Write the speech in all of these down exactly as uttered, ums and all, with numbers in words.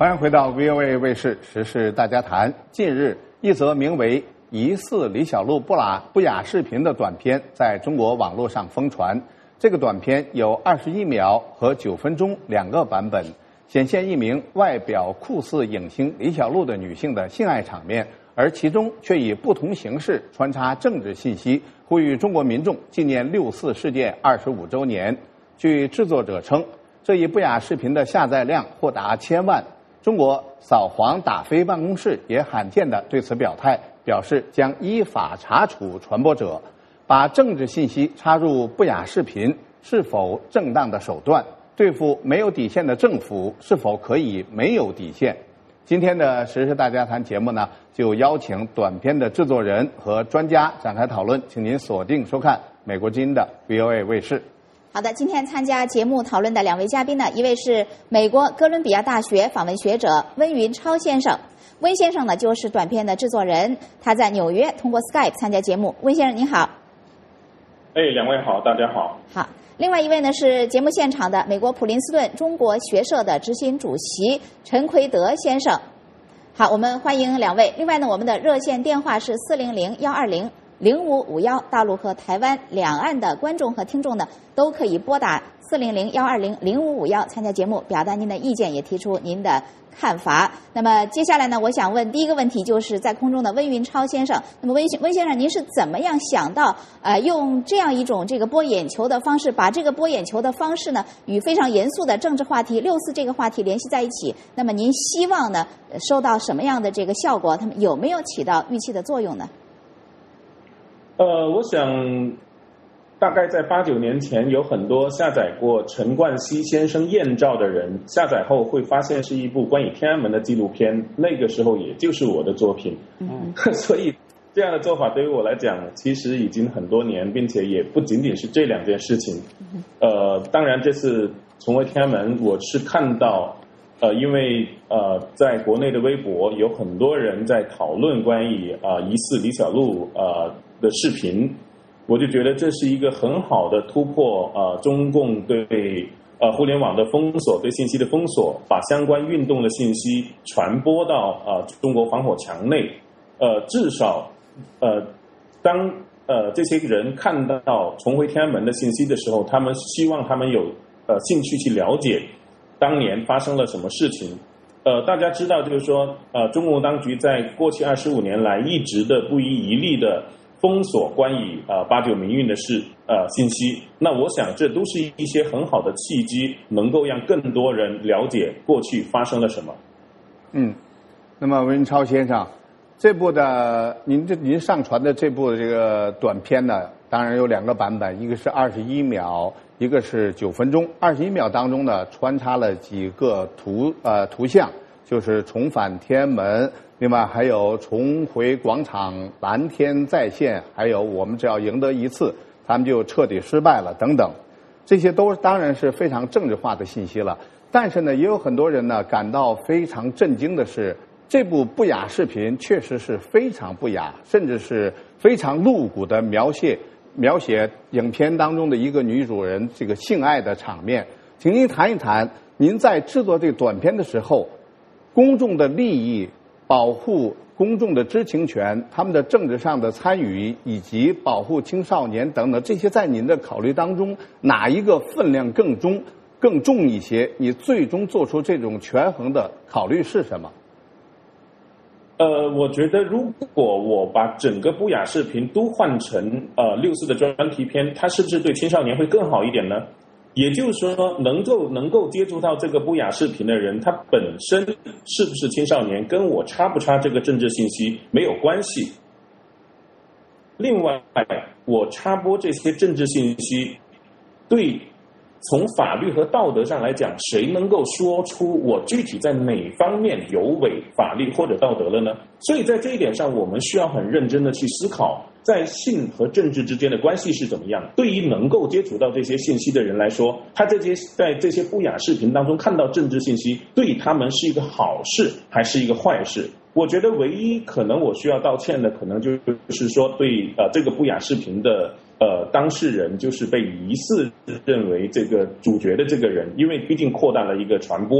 欢迎回到 V O A 卫视时事大家谈。近日，一则名为“疑似李小璐不雅不雅视频”的短片在中国网络上疯传。这个短片有二十一秒和九分钟两个版本，显现一名外表酷似影星李小璐的女性的性爱场面，而其中却以不同形式穿插政治信息，呼吁中国民众纪念六四事件二十五周年。据制作者称，这一不雅视频的下载量或达千万。中国扫黄打非办公室也罕见地对此表态，表示将依法查处传播者。把政治信息插入不雅视频是否正当的手段？对付没有底线的政府是否可以没有底线？今天的时事大家谈节目呢，就邀请短片的制作人和专家展开讨论，请您锁定收看美国之音的 V O A 卫视。 好的，今天参加节目讨论的两位嘉宾呢，一位是美国哥伦比亚大学访问学者温云超先生，温先生呢就是短片的制作人，他在纽约通过 Skype 参加节目。温先生您好。 哎，两位好，大家好。 好，另外一位呢是节目现场的美国普林斯顿中国学社的执行主席陈奎德先生。好，我们欢迎两位。另外呢，我们的热线电话是四零零幺二零零五五幺，大陆和台湾两岸的观众和听众呢，都可以拨打四零零幺二零零五五幺参加节目，表达您的意见，也提出您的看法。那么接下来呢，我想问第一个问题，就是在空中的温云超先生。那么温温先生，您是怎么样想到呃用这样一种这个博眼球的方式，把这个博眼球的方式呢，与非常严肃的政治话题六四这个话题联系在一起？那么您希望呢收到什么样的这个效果？他们有没有起到预期的作用呢？ 呃，我想大概在八九年前，有很多下载过陈冠希先生艳照的人，下载后会发现是一部关于天安门的纪录片，那个时候也就是我的作品。嗯，所以这样的做法对于我来讲，其实已经很多年，并且也不仅仅是这两件事情。呃，当然这次重回天安门，我是看到，呃，因为呃，在国内的微博有很多人在讨论关于啊、呃、疑似李小璐呃的视频。我就觉得这是一个很好的突破，呃，中共对呃互联网的封锁，对信息的封锁，把相关运动的信息传播到呃中国防火墙内。呃，至少呃，当呃这些人看到重回天安门的信息的时候，他们希望他们有呃兴趣去了解当年发生了什么事情。呃，大家知道，就是说，呃，中共当局在过去二十五年来一直的不遗余力的封锁关于呃八九民运的事呃信息，那我想这都是一些很好的契机，能够让更多人了解过去发生了什么。 嗯，那么温超先生，这部的您这您上传的这部这个短片呢，当然有两个版本，一个是二十一秒，一个是九分钟。二十一秒当中呢，穿插了几个图呃图像，就是重返天安门。另外还有重回广场、蓝天再现，还有我们只要赢得一次，他们就彻底失败了等等，这些都当然是非常政治化的信息了。但是呢，也有很多人呢感到非常震惊的是，这部不雅视频确实是非常不雅，甚至是非常露骨的描写描写影片当中的一个女主人这个性爱的场面。请您谈一谈，您在制作这个短片的时候，公众的利益、保护公众的知情权、他们的政治上的参与，以及保护青少年等等，这些在您的考虑当中，哪一个分量更重、更重一些？你最终做出这种权衡的考虑是什么？ 呃，我觉得如果我把整个不雅视频都换成呃六四的专题片，它是不是对青少年会更好一点呢？也就是说，能够能够接触到这个不雅视频的人，他本身是不是青少年，跟我插不插这个政治信息没有关系。另外，我插播这些政治信息，对从法律和道德上来讲，谁能够说出我具体在哪方面有违法律或者道德了呢？所以在这一点上，我们需要很认真的去思考，在性和政治之间的关系是怎么样。对于能够接触到这些信息的人来说，他这些在这些不雅视频当中看到政治信息，对他们是一个好事还是一个坏事？我觉得唯一可能我需要道歉的，可能就是说对呃这个不雅视频的呃当事人，就是被疑似认为这个主角的这个人，因为毕竟扩大了一个传播，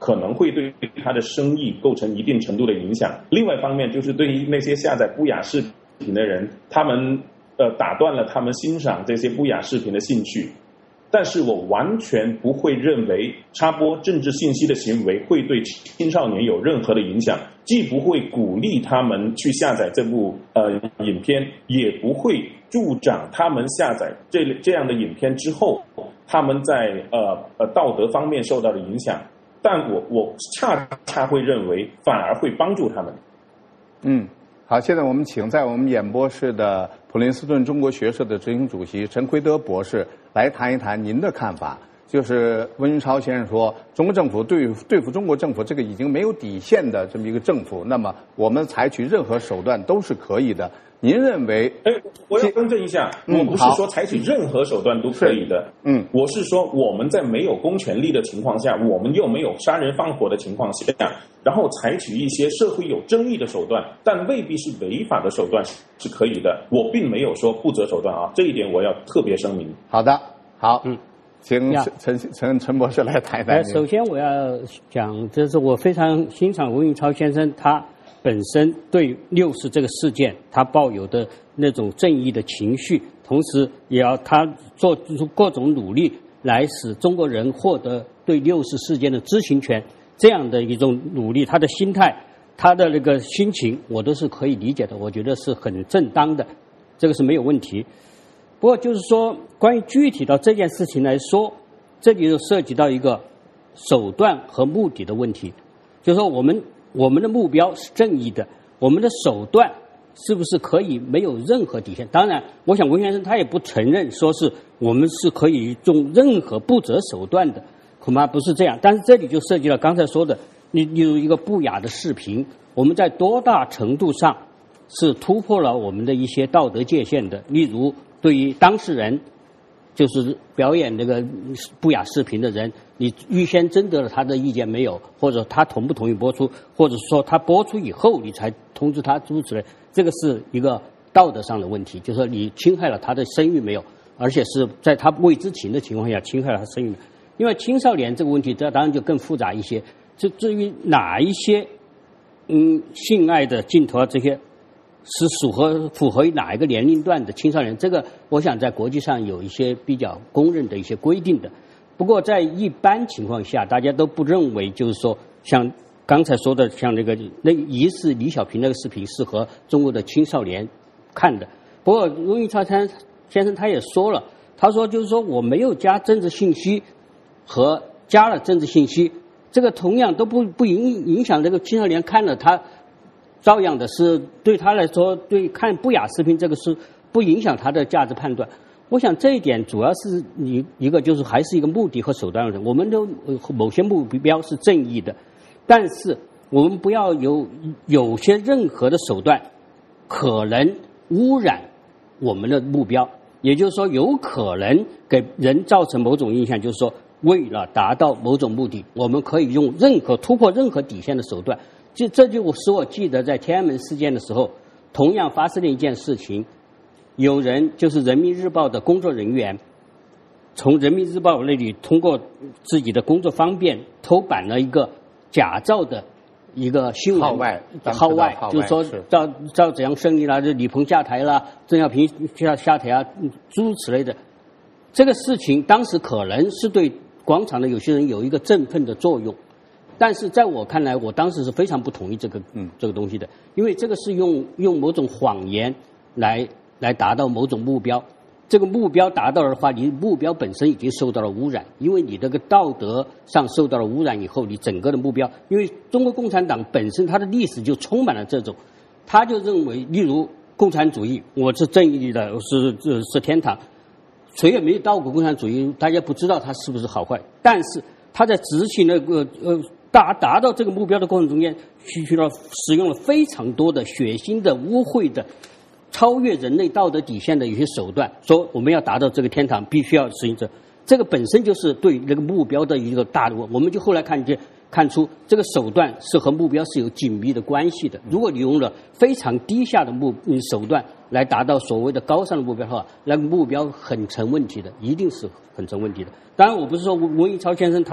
可能会对他的生意构成一定程度的影响。另外一方面，就是对于那些下载不雅视频的人，他们呃打断了他们欣赏这些不雅视频的兴趣。但是我完全不会认为插播政治信息的行为会对青少年有任何的影响，既不会鼓励他们去下载这部呃影片，也不会助长他们下载这这样的影片之后，他们在呃呃道德方面受到的影响。但我我恰恰会认为，反而会帮助他们。 嗯，好，现在我们请在我们演播室的普林斯顿中国学社的执行主席陈奎德博士来谈一谈您的看法。就是温云超先生说，中国政府对对付中国政府这个已经没有底线的这么一个政府，那么我们采取任何手段都是可以的。您认为？ 哎，我要更正一下， 嗯、 我不是说采取任何手段都可以的。 嗯， 我是说我们在没有公权力的情况下，我们又没有杀人放火的情况下，然后采取一些社会有争议的手段，但未必是违法的手段是可以的。我并没有说不择手段啊，这一点我要特别声明。 好的，好， 嗯。 请陈陈陈博士来谈一谈。 首先我要讲，就是我非常欣赏温云超先生他本身对六四这个事件他抱有的那种正义的情绪，同时也要他做出各种努力来使中国人获得对六四事件的知情权，这样的一种努力，他的心态，他的那个心情，我都是可以理解的，我觉得是很正当的，这个是没有问题。不过就是说，关于具体到这件事情来说，这里就涉及到一个手段和目的的问题。就是说，我们我们的目标是正义的，我们的手段是不是可以没有任何底线？当然，我想文先生他也不承认说是我们是可以用任何不择手段的，恐怕不是这样。但是这里就涉及到刚才说的，你例如一个不雅的视频，我们在多大程度上是突破了我们的一些道德界限的？例如，对于当事人，就是表演这个不雅视频的人，你预先征得了他的意见没有？或者他同不同意播出？或者说他播出以后你才通知他诸如此类，这个是一个道德上的问题，就是说你侵害了他的声誉没有？而且是在他未知情的情况下侵害了他声誉。因为青少年这个问题，这当然就更复杂一些。就至于哪一些嗯性爱的镜头啊这些，是符合符合于哪一个年龄段的青少年？这个我想在国际上有一些比较公认的一些规定的。不过在一般情况下，大家都不认为就是说像刚才说的像那个那疑似李小平那个视频适合中国的青少年看的。不过温云超先生他也说了，他说就是说我没有加政治信息和加了政治信息，这个同样都不不影影响这个青少年看了他。照样的是对他来说，对看不雅视频这个是不影响他的价值判断。我想这一点主要是一一个就是还是一个目的和手段的。我们的某些目标是正义的，但是我们不要有有些任何的手段可能污染我们的目标，也就是说有可能给人造成某种印象，就是说为了达到某种目的，我们可以用任何突破任何底线的手段。就这就使我记得在天安门事件的时候，同样发生了一件事情，有人就是人民日报的工作人员，从人民日报那里通过自己的工作方便偷版了一个假造的一个新闻， 号外， 号外，就是说赵赵紫阳胜利了，李鹏下台了，邓小平下下台啊，诸如此类的。这个事情当时可能是对广场的有些人有一个振奋的作用。但是在我看来，我当时是非常不同意这个嗯这个东西的，因为这个是用用某种谎言来来达到某种目标，这个目标达到的话，你目标本身已经受到了污染，因为你这个道德上受到了污染以后，你整个的目标，因为中国共产党本身它的历史就充满了这种，他就认为，例如共产主义，我是正义的，是是是天堂，谁也没有到过共产主义，大家不知道它是不是好坏，但是他在执行那个呃。达达到这个目标的过程中间，需需要使用了非常多的血腥的、污秽的、超越人类道德底线的一些手段。说我们要达到这个天堂，必须要实行这，这个本身就是对那个目标的一个大的。我们就后来看见看出，这个手段是和目标是有紧密的关系的。如果你用了非常低下的目手段来达到所谓的高尚的目标的话，那个目标很成问题的，一定是很成问题的。当然，我不是说温云超先生他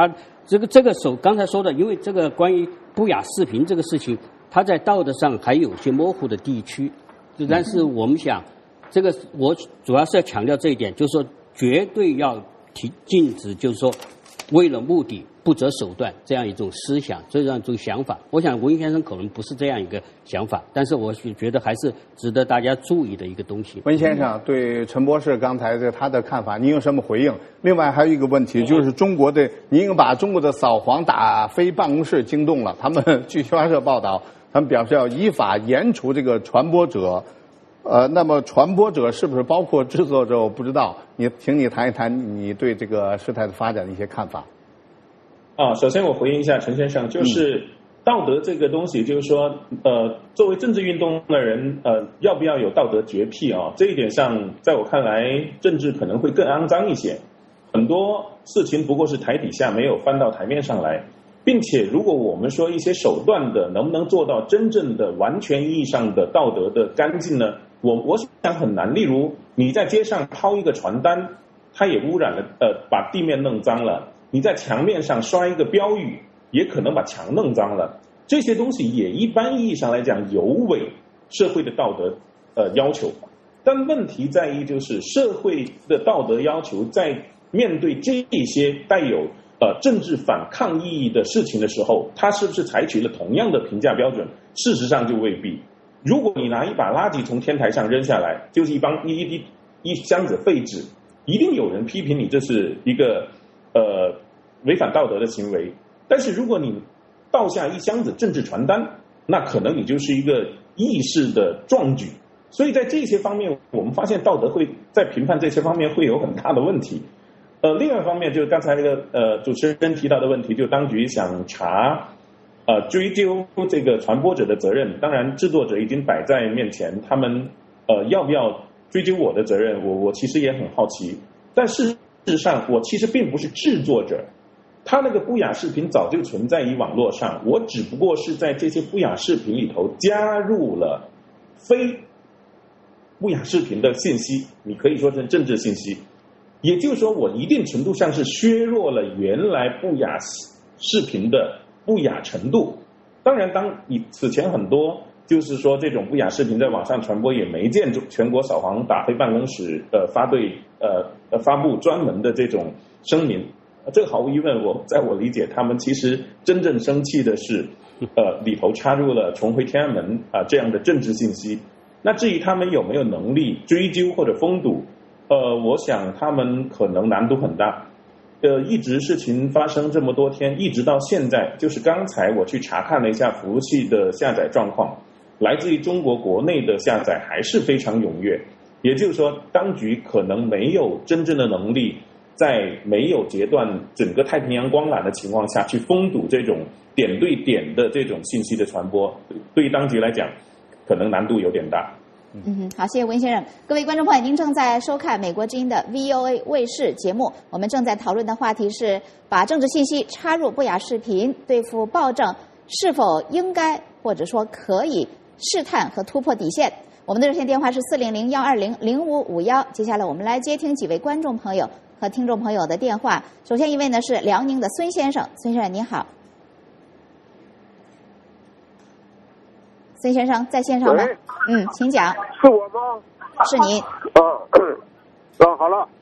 这个这个手刚才说的，因为这个关于不雅视频这个事情，它在道德上还有些模糊的地区，但是我们想，这个我主要是要强调这一点，就是说绝对要提禁止，就是说为了目的不择手段这样一种思想，这样一种想法。我想文先生可能不是这样一个想法，但是我觉得还是值得大家注意的一个东西。 文先生对陈博士刚才的他的看法，您有什么回应？另外还有一个问题，就是中国的，您把中国的扫黄打非办公室惊动了，他们据新华社报道，他们表示要依法严处这个传播者。呃，那么传播者是不是包括制作者？我不知道，你请你谈一谈你对这个事态的发展的一些看法。 啊，首先我回应一下陈先生，就是道德这个东西，就是说，呃，作为政治运动的人，呃，要不要有道德洁癖啊？这一点上，在我看来，政治可能会更肮脏一些。很多事情不过是台底下，没有翻到台面上来。并且，如果我们说一些手段的能不能做到真正的、完全意义上的道德的干净呢？我我想很难。例如，你在街上抛一个传单，它也污染了，呃，把地面弄脏了；你在墙面上刷一个标语，也可能把墙弄脏了。这些东西也一般意义上来讲有违社会的道德呃要求。但问题在于，就是社会的道德要求在面对这些带有呃，政治反抗意义的事情的时候，他是不是采取了同样的评价标准？事实上就未必。如果你拿一把垃圾从天台上扔下来，就是一帮一一一箱子废纸，一定有人批评你这是一个呃违反道德的行为。但是如果你倒下一箱子政治传单，那可能你就是一个意识的壮举。所以在这些方面，我们发现道德会在评判这些方面会有很大的问题。呃，另外一方面就是刚才那个呃主持人提到的问题，就当局想查呃追究这个传播者的责任，当然制作者已经摆在面前，他们呃要不要追究我的责任，我我其实也很好奇。但事实上，我其实并不是制作者，他那个不雅视频早就存在于网络上，我只不过是在这些不雅视频里头加入了非不雅视频的信息，你可以说成政治信息。也就是说，我一定程度上是削弱了原来不雅视频的不雅程度。当然，当你此前很多就是说这种不雅视频在网上传播，也没见全国扫黄打非办公室呃发对呃呃发布专门的这种声明。这个毫无疑问，我在我理解，他们其实真正生气的是，呃里头插入了重回天安门啊、呃、这样的政治信息。那至于他们有没有能力追究或者封堵？呃，我想他们可能难度很大。呃，一直事情发生这么多天，一直到现在，就是刚才我去查看了一下服务器的下载状况，来自于中国国内的下载还是非常踊跃。也就是说，当局可能没有真正的能力，在没有截断整个太平洋光缆的情况下去封堵这种点对点的这种信息的传播。对于当局来讲，可能难度有点大。 嗯哼，好，谢谢温先生。各位观众朋友，您正在收看美国之音的 V O A 卫视节目，我们正在讨论的话题是把政治信息插入不雅视频，对付暴政是否应该或者说可以试探和突破底线。我们的热线电话是四零零幺二零零五五幺。接下来我们来接听几位观众朋友和听众朋友的电话。首先一位呢是辽宁的孙先生，孙先生您好。孙先生在线上吗？嗯，请讲。 是我吗？ 是您。 啊，啊，好了。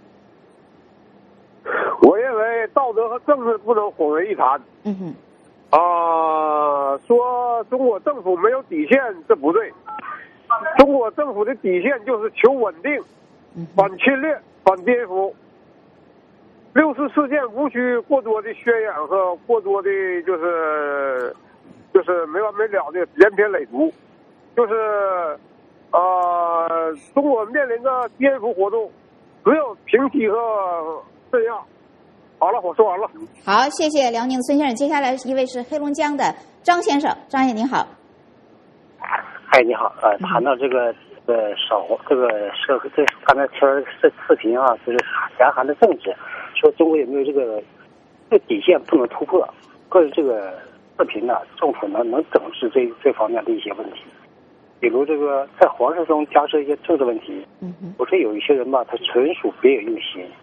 我认为道德和政治不能混为一谈。 嗯哼。 啊，说中国政府没有底线，这不对。中国政府的底线就是求稳定，反侵略，反颠覆。六四事件无需过多的宣扬和过多的，就是就是没完没了的连篇累牍，就是呃，中国面临的颠覆活动，只有平息和镇压。好了，我说完了。 好，谢谢辽宁的孙先生。接下来一位是黑龙江的张先生，张先生您好。 哎，你好，呃，谈到这个呃少这个社会，这刚才听视视频啊，就是严寒的政治，说中国有没有这个这个底线不能突破？关于这个视频呢，政府呢能整治这这方面的一些问题，比如这个在皇室中加设一些政治问题。 嗯哼。 我说有一些人吧，他纯属别有用心，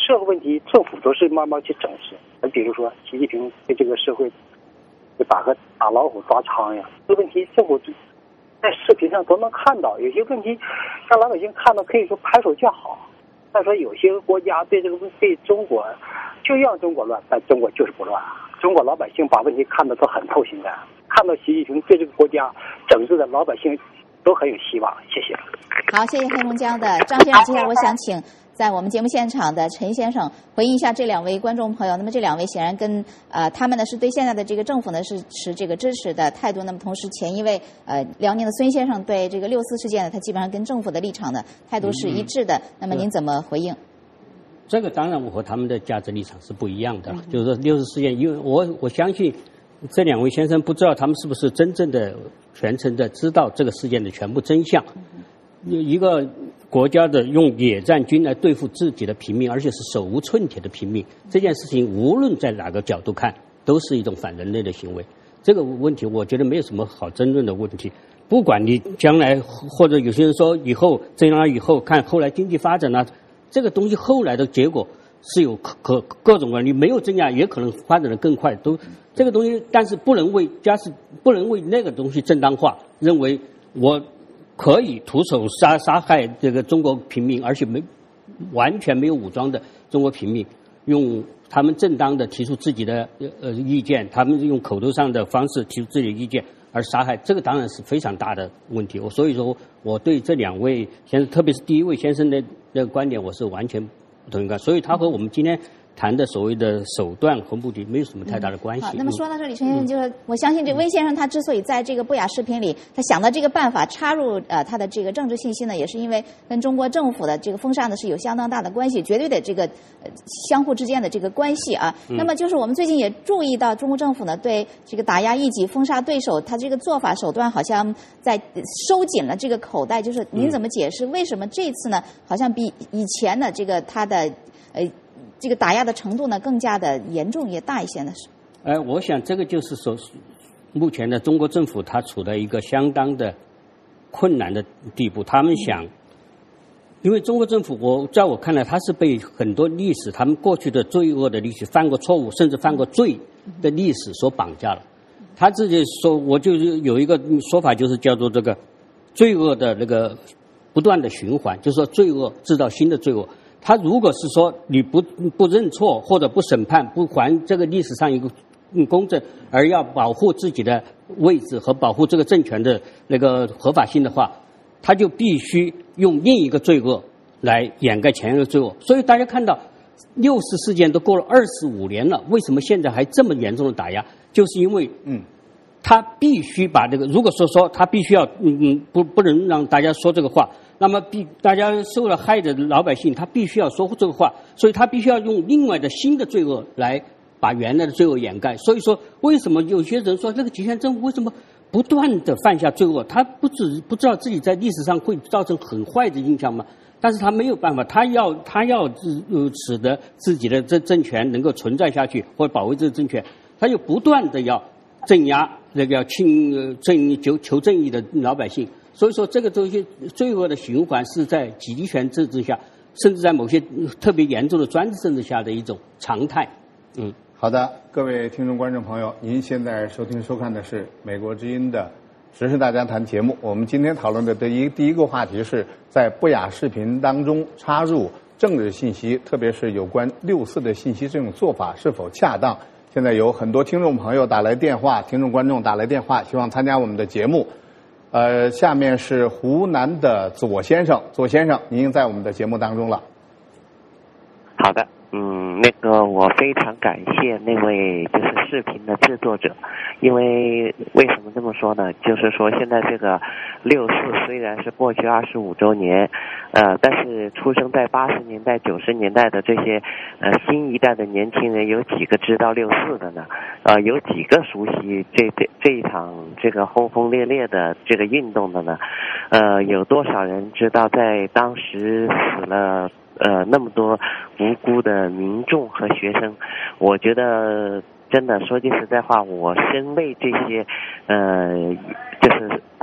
社会问题政府都是慢慢去整治。你比如说习近平对这个社会就打个打老虎抓苍蝇，这个问题政府在视频上都能看到，有些问题让老百姓看到可以说拍手叫好。再说有些国家对这个对中国就让中国乱，但中国就是不乱。中国老百姓把问题看得都很透心的，看到习近平对这个国家整治的老百姓都很有希望。谢谢。 好，谢谢黑龙江的张先生。接下来我想请在我们节目现场的陈先生回应一下这两位观众朋友。那么这两位显然跟呃他们呢是对现在的这个政府呢是持这个支持的态度。那么同时前一位呃辽宁的孙先生对这个六四事件呢，他基本上跟政府的立场呢态度是一致的。那么您怎么回应？ 这个当然我和他们的价值立场是不一样的。嗯、就是说六四事件，因为我我相信这两位先生不知道他们是不是真正的全程的知道这个事件的全部真相。嗯、一个国家的用野战军来对付自己的平民，而且是手无寸铁的平民，这件事情无论在哪个角度看都是一种反人类的行为。这个问题我觉得没有什么好争论的问题。不管你将来或者有些人说以后这样以后看后来经济发展啊，这个东西后来的结果是有可可各种问题，没有增加也可能发展的更快，都这个东西，但是不能为加是不能为那个东西正当化，认为我可以徒手杀杀害这个中国平民，而且没完全没有武装的中国平民，用他们正当的提出自己的呃意见，他们用口头上的方式提出自己的意见而杀害，这个当然是非常大的问题。我所以说我对这两位先生，特别是第一位先生的那个观点，我是完全不同意的。所以他和我们今天谈的所谓的手段和目的没有什么太大的关系。 嗯、好，那么说到这里，陈先生，就是、嗯、我相信这温先生他之所以在这个不雅视频里，他想到这个办法插入呃他的这个政治信息呢，也是因为跟中国政府的这个封杀呢是有相当大的关系，绝对的这个、呃、相互之间的这个关系啊。嗯、那么就是我们最近也注意到，中国政府呢对这个打压异己、封杀对手，他这个做法手段好像在收紧了这个口袋。就是您怎么解释、嗯、为什么这次呢好像比以前的这个他的呃？这个打压的程度呢，更加的严重也大一些呢？是。 呃，我想这个就是说，目前的中国政府它处在一个相当的困难的地步。他们想，嗯、因为中国政府，我在我看来，他是被很多历史，他们过去的罪恶的历史、犯过错误，甚至犯过罪的历史所绑架了。他自己说，我就是有一个说法，就是叫做这个罪恶的那个不断的循环，就是说罪恶制造新的罪恶。他如果是说你不不认错或者不审判，不还这个历史上一个公正，而要保护自己的位置和保护这个政权的那个合法性的话，他就必须用另一个罪恶来掩盖前一个罪恶。所以大家看到六四事件都过了二十五年了，为什么现在还这么严重的打压？就是因为嗯，他必须把这个，如果说说他必须要嗯嗯不不能让大家说这个话。那么必大家受了害的老百姓，他必须要说这个话，所以他必须要用另外的新的罪恶来把原来的罪恶掩盖。所以说，为什么有些人说那个集权政府为什么不断的犯下罪恶？他不知不知道自己在历史上会造成很坏的印象吗？但是他没有办法，他要他要呃使得自己的这政权能够存在下去，或者保卫这个政权，他就不断的要镇压那个要清呃正义求求正义的老百姓。所以说，这个东西罪恶的循环是在集权政治下，甚至在某些特别严重的专制政治下的一种常态。嗯， 好的，各位听众观众朋友，您现在收听收看的是美国之音的时事大家谈节目。我们今天讨论的第一第一个话题是在不雅视频当中插入政治信息，特别是有关六四的信息，这种做法是否恰当？现在有很多听众朋友打来电话，听众观众打来电话，希望参加我们的节目。呃，下面是湖南的左先生，左先生，您在我们的节目当中了。 好的，嗯，那个我非常感谢那位就是视频的制作者，因为为什么这么说呢？就是说现在这个六四虽然是过去二十五周年，呃，但是出生在八十年代、九十年代的这些呃新一代的年轻人，有几个知道六四的呢？呃，有几个熟悉这这这一场这个轰轰烈烈的这个运动的呢？呃，有多少人知道在当时死了呃那么多无辜的民众和学生？我觉得真的说句实在话，我深为这些呃就是死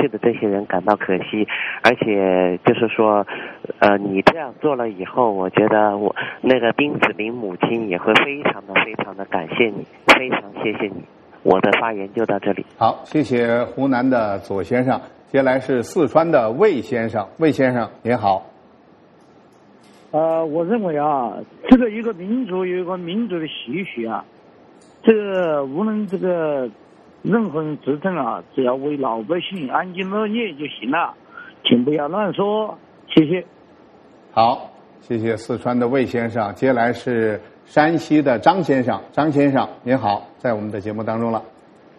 去的这些人感到可惜，而且就是说，呃，你这样做了以后，我觉得我那个丁子霖母亲也会非常的非常的感谢你，非常谢谢你。我的发言就到这里。 好，谢谢湖南的左先生，接下来是四川的魏先生，魏先生您好。 呃，我认为啊，这个一个民族有一个民族的习俗啊，这个无论这个任何人执政啊，只要为老百姓安居乐业就行了，请不要乱说，谢谢。 好，谢谢四川的魏先生，接下来是山西的张先生，张先生您好，在我们的节目当中了。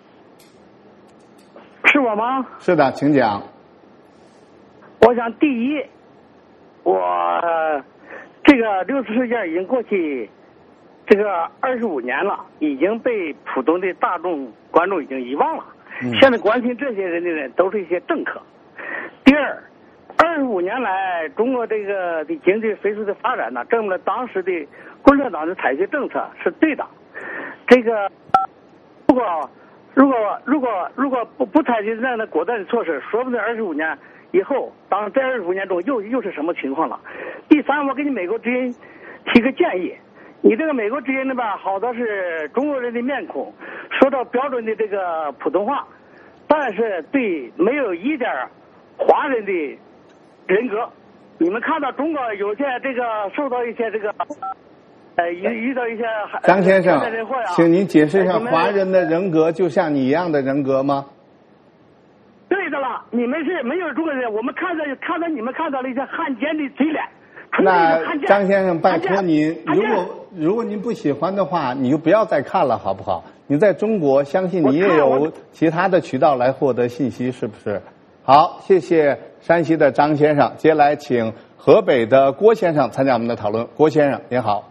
是我吗？ 是的，请讲。 我想第一，我这个六四事件已经过去这个二十五年了，已经被普通的大众观众已经遗忘了。嗯、现在关心这些人的人都是一些政客。第二，二十五年来，中国这个的经济飞速的发展呢，证明了当时的共产党的采取政策是对的。这个如果如果如果如果不不采取这样的果断的措施，说不定二十五年以后，当这二十五年中又又是什么情况了？第三，我给你美国之音提个建议，你这个美国之音的吧，好多是中国人的面孔，说到标准的这个普通话，但是对没有一点华人的人格。你们看到中国有些这个受到一些这个呃遇遇到一些张先生， 人货呀， 请您解释一下，华人的人格就像你一样的人格吗？ 对的了，你们是没有中国人，我们看到看到你们看到了一些汉奸的嘴脸。 那张先生，拜托您，如果如果您不喜欢的话，你就不要再看了，好不好？你在中国，相信你也有其他的渠道来获得信息，是不是？好，谢谢山西的张先生，接下来请河北的郭先生参加我们的讨论。郭先生，您好。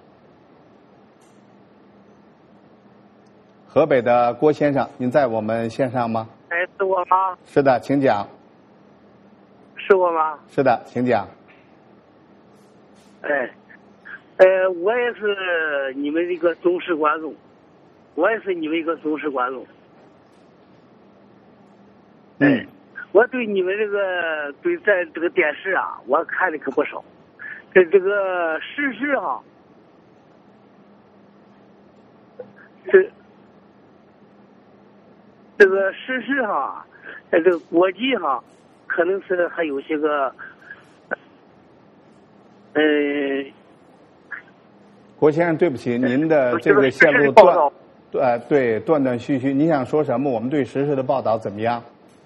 河北的郭先生，您在我们线上吗？ 哎，是我吗？ 是的，请讲。 是我吗？ 是的，请讲。 哎，呃，我也是你们的一个忠实观众，我也是你们一个忠实观众。 嗯， 我对你们这个对在这个电视啊，我看的可不少。这这个时事哈，这这个时事哈，这个国际哈，可能是还有些个。呃， 郭先生，对不起，您的这个线路断，呃，对，断断续续。你想说什么？我们对实时的报道怎么样？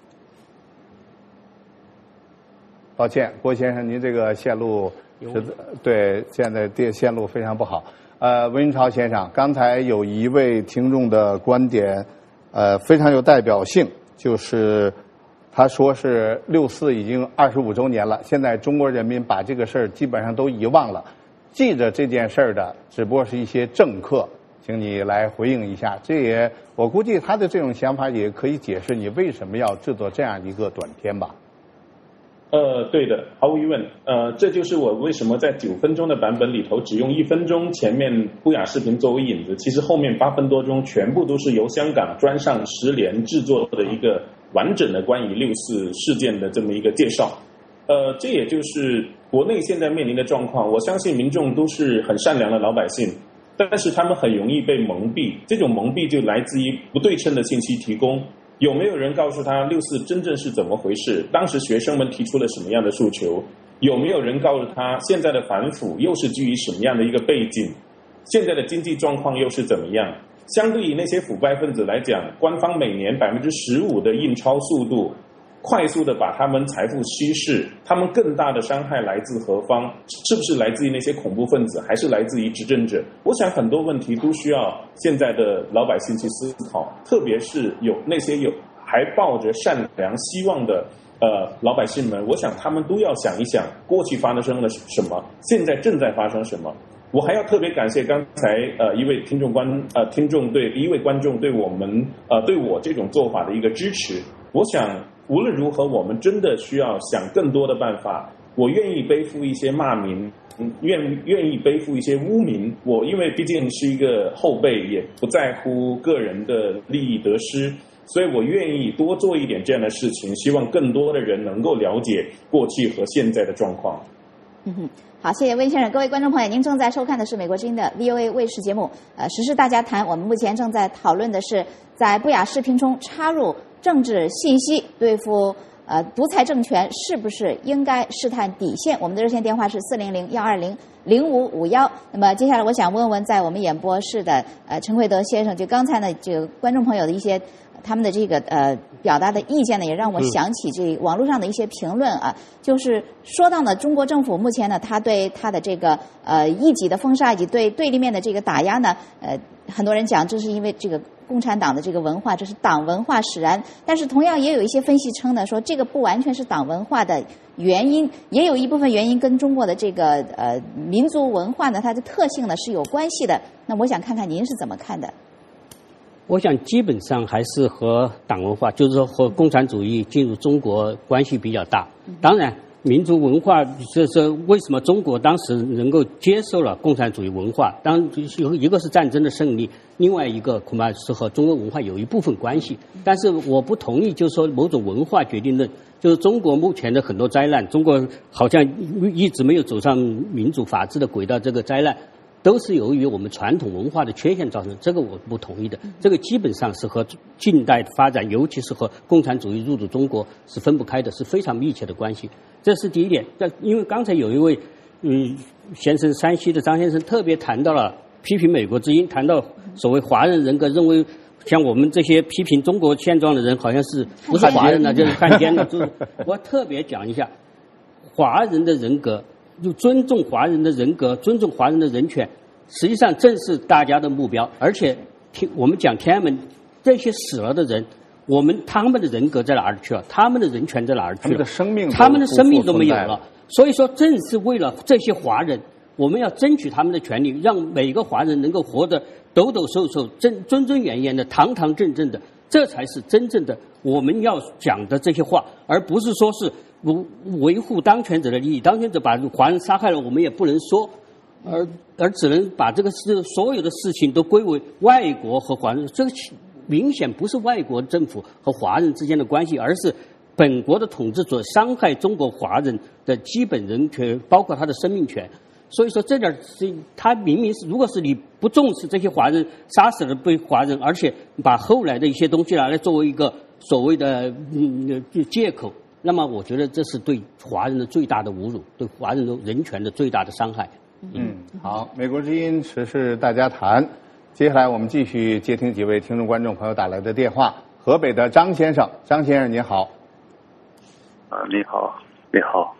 抱歉，郭先生，您这个线路是，对，现在电线路非常不好。呃，温云超先生，刚才有一位听众的观点，呃，非常有代表性，就是。他说是六四已经二十五周年了，现在中国人民把这个事儿基本上都遗忘了，记着这件事儿的只不过是一些政客，请你来回应一下。这也我估计他的这种想法也可以解释你为什么要制作这样一个短片吧。 呃，对的，毫无疑问，呃，这就是我为什么在九分钟的版本里头只用一分钟前面不雅视频作为引子，其实后面八分多钟全部都是由香港专上十联制作的一个完整的关于六四事件的这么一个介绍。呃，这也就是国内现在面临的状况。我相信民众都是很善良的老百姓，但是他们很容易被蒙蔽，这种蒙蔽就来自于不对称的信息提供。有没有人告诉他六四真正是怎么回事？当时学生们提出了什么样的诉求？有没有人告诉他现在的反腐又是基于什么样的一个背景？现在的经济状况又是怎么样？相对于那些腐败分子来讲，官方每年百分之十五的印钞速度，快速的把他们财富稀释，他们更大的伤害来自何方？是不是来自于那些恐怖分子，还是来自于执政者？我想很多问题都需要现在的老百姓去思考，特别是有那些有还抱着善良希望的呃老百姓们，我想他们都要想一想过去发生了什么，现在正在发生什么。我还要特别感谢刚才呃一位听众观呃听众对一位观众对我们呃对我这种做法的一个支持。我想无论如何，我们真的需要想更多的办法。我愿意背负一些骂名，愿愿意背负一些污名。我因为毕竟是一个后辈，也不在乎个人的利益得失。 所以我愿意多做一点这样的事情，希望更多的人能够了解过去和现在的状况。 嗯哼，好，谢谢温先生。各位观众朋友，您正在收看的是美国之音的 V O A 卫视节目，呃，时事大家谈。我们目前正在讨论的是，在不雅视频中插入政治信息，对付呃独裁政权是不是应该试探底线？我们的热线电话是四零零幺二零零五五幺。那么接下来我想问问，在我们演播室的呃陈奎德先生，就刚才呢这个观众朋友的一些他们的这个呃表达的意见呢，也让我想起这网络上的一些评论啊，嗯、就是说到呢，中国政府目前呢，他对他的这个呃异己的封杀以及对对立面的这个打压呢，呃，很多人讲这是因为这个共产党的这个文化，这是党文化使然。但是同样也有一些分析称呢，说这个不完全是党文化的原因，也有一部分原因跟中国的这个呃民族文化呢，它的特性呢是有关系的。那我想看看您是怎么看的？ 我想基本上还是和党文化，就是说和共产主义进入中国关系比较大。当然，民族文化就是为什么中国当时能够接受了共产主义文化，当有一个是战争的胜利，另外一个恐怕是和中国文化有一部分关系。但是我不同意，就是说某种文化决定论，就是中国目前的很多灾难，中国好像一直没有走上民主法治的轨道，这个灾难都是由于我们传统文化的缺陷造成，这个我不同意的。这个基本上是和近代发展，尤其是和共产主义入驻中国是分不开的，是非常密切的关系。这是第一点。因为刚才有一位嗯先生，山西的张先生特别谈到了批评美国之音，谈到所谓华人人格，认为像我们这些批评中国现状的人，好像是不是华人呢，就是汉奸了。就是我特别讲一下华人的人格。就尊重华人的人格，尊重华人的人权，实际上正是大家的目标。而且，我们讲天安门这些死了的人，我们他们的人格在哪儿去了？他们的人权在哪儿去了？ 他们的生命， 他们的生命都没有了。所以说，正是为了这些华人，我们要争取他们的权利，让每个华人能够活得抖抖擞擞、尊尊尊严严的、堂堂正正的，这才是真正的我们要讲的这些话，而不是说是维护当权者的利益，当权者把华人杀害了，我们也不能说，而而只能把这个事所有的事情都归为外国和华人。这个明显不是外国政府和华人之间的关系，而是本国的统治者伤害中国华人的基本人权，包括他的生命权。所以说这点是他明明是，如果是你不重视这些华人，杀死了被华人，而且把后来的一些东西拿来作为一个所谓的嗯借口，那么我觉得这是对华人的最大的侮辱，对华人的人权的最大的伤害。 嗯，好，美国之音时事大家谈，接下来我们继续接听几位听众观众朋友打来的电话。河北的张先生，张先生您好。 啊，你好，你好。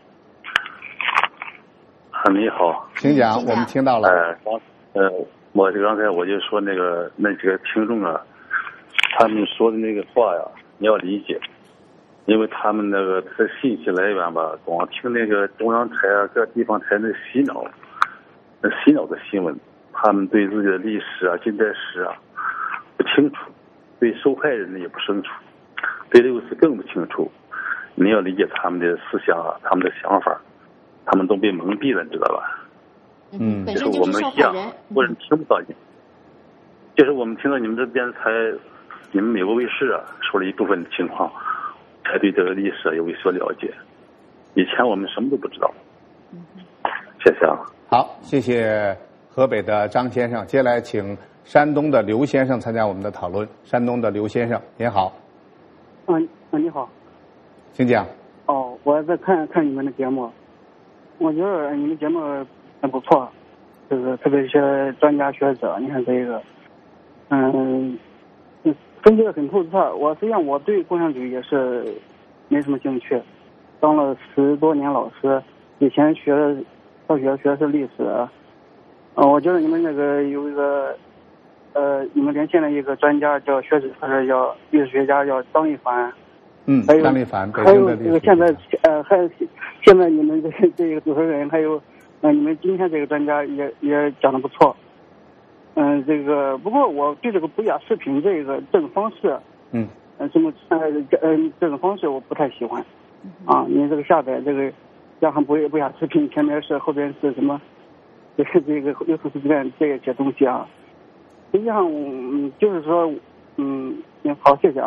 啊，你好， 请讲，我们听到了。 呃，刚呃，我就刚才我就说那个那几个听众啊，他们说的那个话呀，你要理解。因为他们那个这信息来源吧，光听那个中央台啊、各地方台那洗脑，那洗脑的新闻，他们对自己的历史啊、近代史啊不清楚，对受害人呢也不清楚，对六四更不清楚。你要理解他们的思想啊，他们的想法，他们都被蒙蔽了，你知道吧？ 嗯， 就是我们一样，或者听不到你，就是我们听到你们这边台，你们美国卫视啊说了一部分的情况。才对这个历史有所了解，以前我们什么都不知道。谢谢啊。 好，谢谢河北的张先生。接下来请山东的刘先生参加我们的讨论。山东的刘先生，您好。 嗯嗯，你好。 请讲。 哦，我在看看你们的节目，我觉得你们节目很不错，就是特别一些专家学者，你看这个，嗯。分析的很透彻。我实际上我对共产主义也是没什么兴趣，当了十多年老师，以前学的上学学的是历史。嗯、呃，我觉得你们那个有一个呃，你们连线的一个专家叫学者，或者叫历史学家叫张一凡。 嗯， 还有张一凡， 还有这个现在呃，还有现在你们这这个主持人，还有呃，你们今天这个专家也也讲得不错。嗯，这个不过我对这个不雅视频这个这种方式， 嗯， 呃，什么呃呃这种方式我不太喜欢，啊，你这个下载这个，加上不不雅视频，前面是后边是什么，这个这个六四事件这些东西啊，实际上嗯就是说嗯，好，谢谢啊。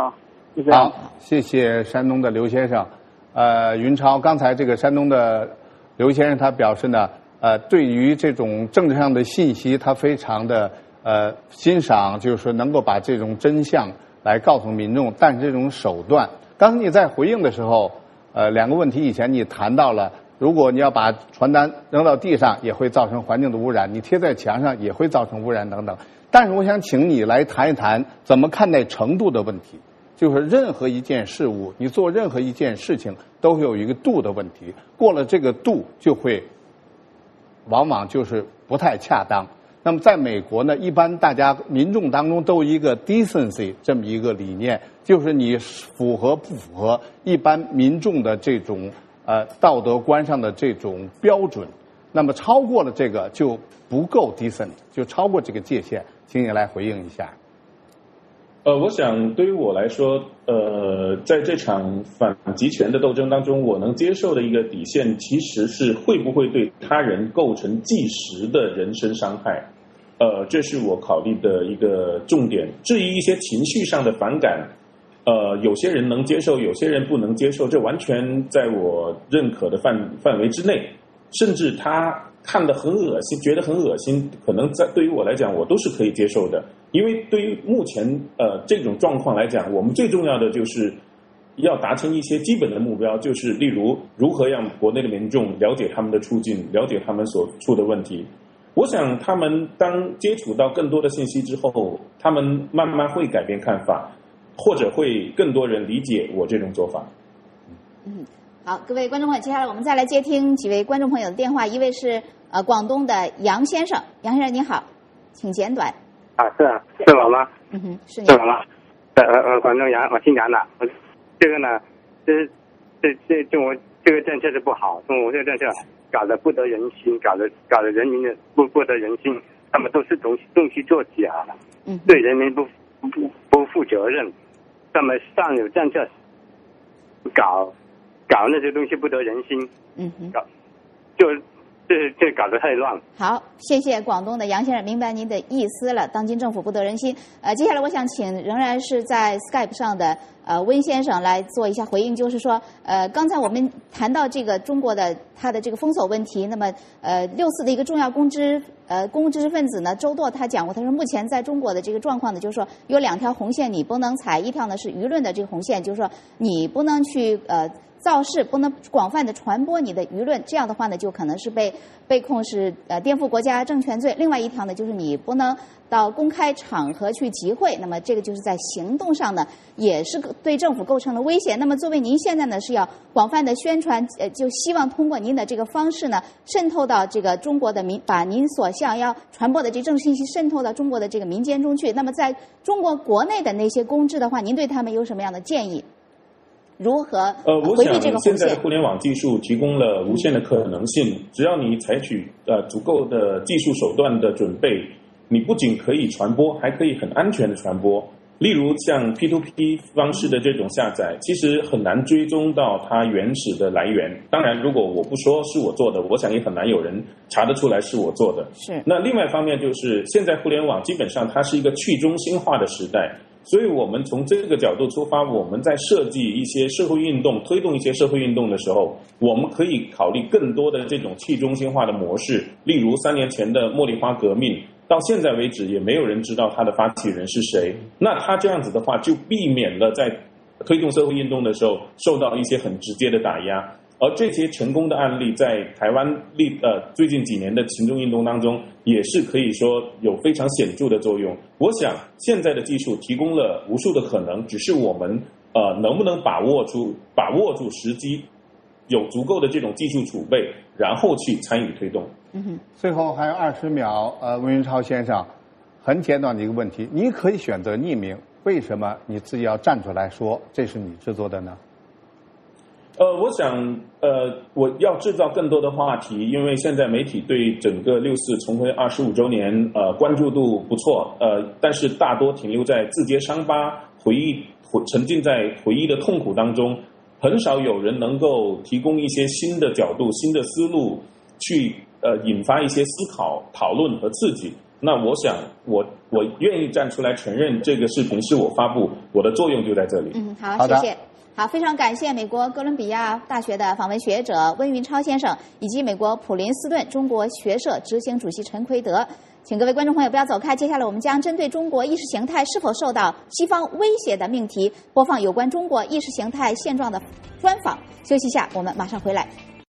就这样。 好，谢谢山东的刘先生。呃，云超，刚才这个山东的刘先生他表示呢，呃，对于这种政治上的信息，他非常的呃欣赏，就是说能够把这种真相来告诉民众，但是这种手段，刚才你在回应的时候，呃，两个问题以前你谈到了，如果你要把传单扔到地上，也会造成环境的污染；你贴在墙上也会造成污染等等。但是我想请你来谈一谈怎么看待程度的问题。就是任何一件事物，你做任何一件事情都会有一个度的问题，过了这个度就会往往就是不太恰当。那么在美国呢，一般大家民众当中都有一个 decency 这么一个理念，就是你符合不符合一般民众的这种呃道德观上的这种标准，那么超过了这个就不够 decent， 就超过这个界限，请你来回应一下。 呃，我想对于我来说，呃，在这场反极权的斗争当中，我能接受的一个底线，其实是会不会对他人构成即时的人身伤害。呃，这是我考虑的一个重点。至于一些情绪上的反感，呃，有些人能接受，有些人不能接受，这完全在我认可的范范围之内。甚至他看得很恶心，觉得很恶心，可能在对于我来讲，我都是可以接受的。因为对于目前呃这种状况来讲，我们最重要的就是要达成一些基本的目标，就是例如如何让国内的民众了解他们的处境，了解他们所处的问题。我想他们当接触到更多的信息之后，他们慢慢会改变看法，或者会更多人理解我这种做法。 嗯，好，各位观众朋友，接下来我们再来接听几位观众朋友的电话，一位是呃广东的杨先生，杨先生你好，请简短。 啊，是啊，是我吗？ 嗯哼，是你。 是我吗？呃呃，广东杨，我姓杨的。我这个呢，这这这中国这个政策是不好，中国这个政策搞得不得人心，搞得搞得人民的不不得人心，他们都是东西东西做假了， 嗯， 对人民不不不负责任，他们上有政策，搞搞那些东西不得人心， 嗯哼， 搞就。这这搞得太乱。 好，谢谢广东的杨先生，明白您的意思了。当今政府不得人心。呃，接下来我想请仍然是在 Skype 上的呃温先生来做一下回应，就是说，呃，刚才我们谈到这个中国的它的这个封锁问题，那么呃六四的一个重要公知呃公共知识分子呢，周舵他讲过，他说目前在中国的这个状况呢，就是说有两条红线你不能踩，一条呢是舆论的这个红线，就是说你不能去呃。造势，不能广泛的传播你的舆论，这样的话呢，就可能是被被控是呃颠覆国家政权罪。另外一条呢，就是你不能到公开场合去集会，那么这个就是在行动上呢，也是对政府构成了威胁。那么作为您现在呢是要广泛的宣传，呃，就希望通过您的这个方式呢，渗透到这个中国的民，把您所想要传播的这政治信息渗透到中国的这个民间中去。那么在中国国内的那些公知的话，您对他们有什么样的建议？如何呃，我想现在的互联网技术提供了无限的可能性，只要你采取呃足够的技术手段的准备，你不仅可以传播，还可以很安全的传播。例如像 P to P 方式的这种下载，其实很难追踪到它原始的来源。当然，如果我不说是我做的，我想也很难有人查得出来是我做的。 是。 那另外一方面就是，现在互联网基本上它是一个去中心化的时代。所以我们从这个角度出发，我们在设计一些社会运动、推动一些社会运动的时候，我们可以考虑更多的这种去中心化的模式。例如三年前的茉莉花革命，到现在为止也没有人知道它的发起人是谁。那他这样子的话，就避免了在推动社会运动的时候受到一些很直接的打压。而这些成功的案例在台湾历呃最近几年的群众运动当中，也是可以说有非常显著的作用。我想现在的技术提供了无数的可能，只是我们呃能不能把握住把握住时机，有足够的这种技术储备，然后去参与推动。 嗯哼。 最后还有二十秒，呃，温云超先生，很简短的一个问题，你可以选择匿名，为什么你自己要站出来说这是你制作的呢？ 呃，我想，呃，我要制造更多的话题，因为现在媒体对整个六四重回二十五周年，呃，关注度不错，呃，但是大多停留在自揭伤疤、回忆、沉浸在回忆的痛苦当中，很少有人能够提供一些新的角度、新的思路，去呃引发一些思考、讨论和刺激。 那我想我我愿意站出来承认这个视频是我发布，我的作用就在这里。 嗯，好， 好谢谢。好，非常感谢美国哥伦比亚大学的访问学者温云超先生，以及美国普林斯顿中国学社执行主席陈奎德。请各位观众朋友不要走开，接下来我们将针对中国意识形态是否受到西方威胁的命题，播放有关中国意识形态现状的专访。休息一下，我们马上回来。